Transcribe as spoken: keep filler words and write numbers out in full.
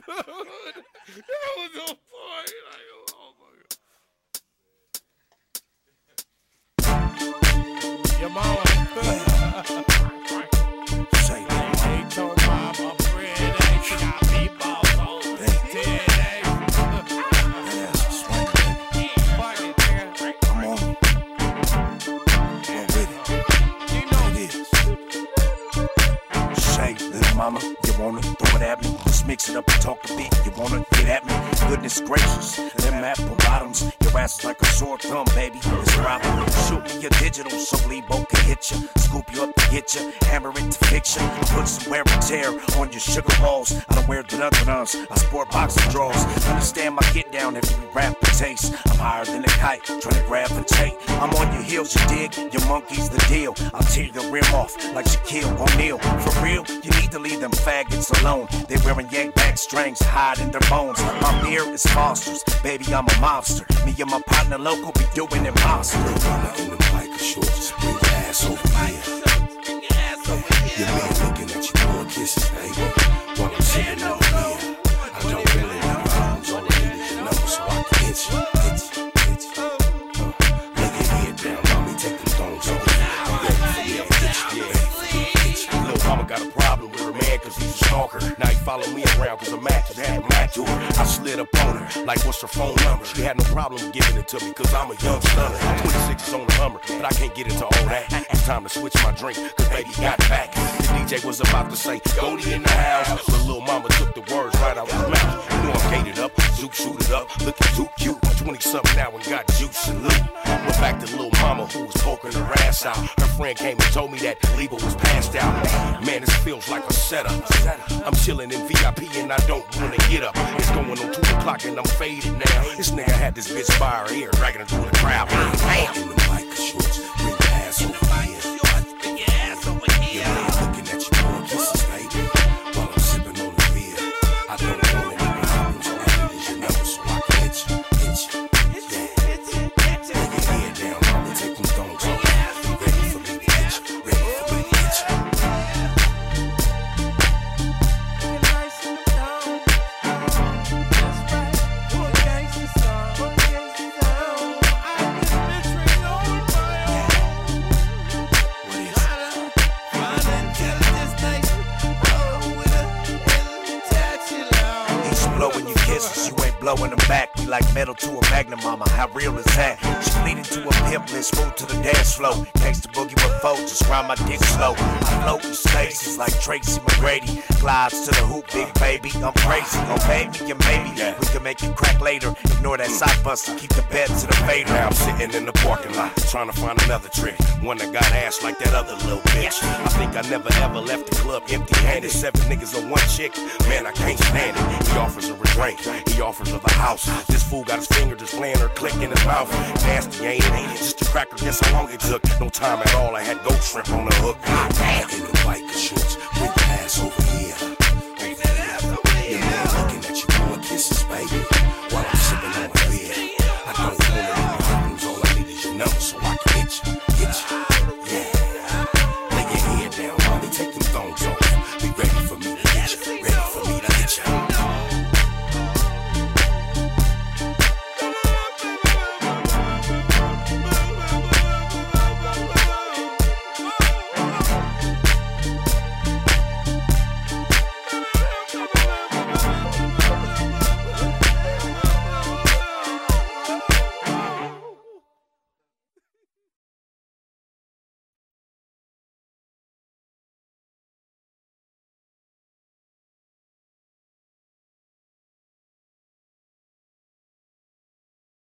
That was on point. Like, oh my God. Your mama. Say that. They told mama Friday she got meatballs on today. That's a swing, baby. Come on. Go with it. You know it is. Say, little mama, you wanna throw it at me? Let's mix it up and talk a bit. You wanna get at me? Goodness gracious, them apple bottoms. Your ass is like a sore thumb, baby. It's a problem. Shoot me your digital so Lebo can hit you. Scoop you up to get you. Hammer it to fiction. Put some wear and tear on your sugar balls. I don't wear dun-dun-duns. I sport boxing draws. Understand my get down every rap and taste. I'm higher than a kite, trying to grab and take. I'm on your heels, you dig? Your monkey's the deal. I'll tear your rim off like Shaquille O'Neal. For real, you need to leave them faggots alone. They wearing yank back strings, hiding their bones. My beer is Foster's, baby, I'm a mobster. Me and my partner local be doing impossible. Mama in the mic of shorts, bring your ass over here. Your man looking at you, blowing kisses, baby. While I'm sitting over here, I don't really know problems, all I need is your number so I can hit you, hit you, hit you. Uh, lay your head down, mommy, take them thongs over. I'm ready for me, I'm hit you, yeah. Little mama got a problem with her man cause he's a stalker. Now he follow me around cause I'm matches had to match to her. I slid up on her, like what's her phone number? She had no problem giving it to me cause I'm a young stunner. twenty-six is on the Hummer, but I can't get into all that. It's time to switch my drink cause baby got back. The D J was about to say, Goldie in the house. But little mama took the words right out her mouth. You know I'm gated up, zoop shoot it up, looking too cute. twenty something now and got juice and loot. But back to little mama who was poking her ass out. Her friend came and told me that Lebo was passed out. Man, this feels like a setup. I'm chilling in V I P and I don't wanna get up. It's going on two o'clock and I'm faded now. This nigga had this bitch by her ear, dragging her through the crowd. Bam! In the mic of shorts, bring your ass over here. Your man looking at you, blowing kisses, baby. While I'm sipping on the beer, I don't want any problems. All I need is your number so I can hit you, hit you. Yeah. Lay your head down, mama, take them thongs off. Ready for me to hit you, ready for me to hit you. Blowing your kisses, you ain't blowing them back. We like metal to a magnum, mama. How real is that? She bleeding to a pimp, let's move to the dance floor. Gangsta boogie with foes, just ride my dick slow. I float in spaces like Tracy McGrady. Glides to the hoop, big baby. I'm crazy, oh baby, you maybe we can make you crack later. Ignore that side buster, keep the bed to the fader. Now I'm sitting in the parking lot, trying to find another trick. One that got ass like that other little bitch. I think I never ever left the club empty-handed. Seven niggas on one chick, man, I can't stand it. He offers her a drink, he offers her the house. This fool got his finger just playing her click in his mouth. Nasty, ain't it? Just a cracker, guess how long it took. No time at all, I had goat shrimp on the hook. God damn. In the white shorts, bring your ass over here.